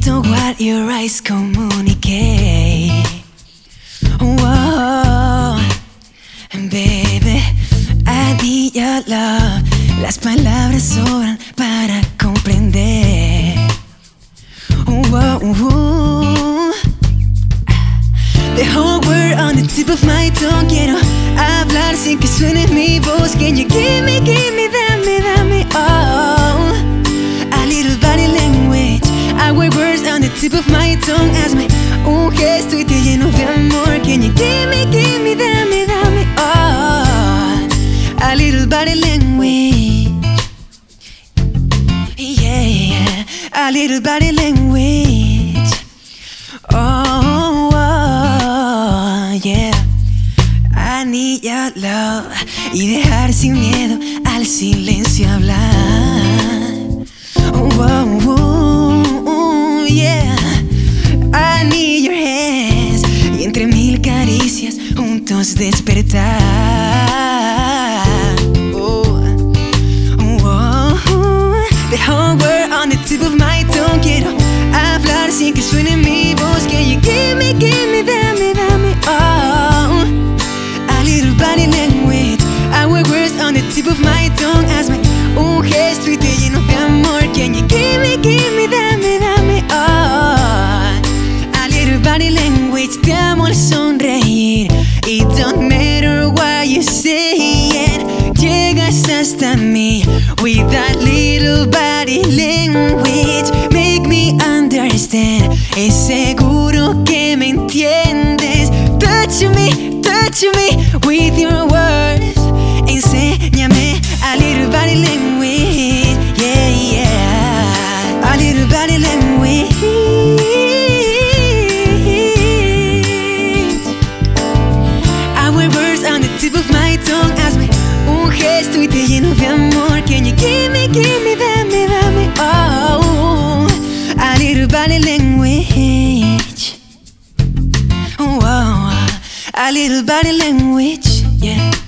to what your eyes communicate. Whoa, baby, I need your love. Las palabras sobran para comprender. Whoa, the whole world on the tip of my tongue. Quiero hablar sin que suene mi voz. Can you give me, dame, oh, a little body language. I wear words on the tip of my tongue. Hazme un gesto y te lleno de amor. Can you give me, dame, oh, a little body language. Yeah, a little body language. Oh, yeah. I need your love. Y dejar sin miedo al silencio hablar. Yeah. I need your hands. Y entre mil caricias juntos despertar. The whole world on the tip of my tongue. Quiero hablar sin que suene mi voz. Can you give me, dame, oh, a little body language. I wear words on the tip of my tongue. Hazme un gesto y te lleno de amor. Can you give me, dame, oh, a little body language. Te amo al sonreír. It don't matter what you say. Llegas hasta mí with that little body language. Make me understand. Es seguro que me entiendes. Touch me with your words. Enséñame a little body language. Yeah, yeah, a little body language. I wear words on the tip of my tongue. Hazme un gesto y te lleno de amor. Can you give me, dame, oh, a little body language. Oh, a little body language, yeah.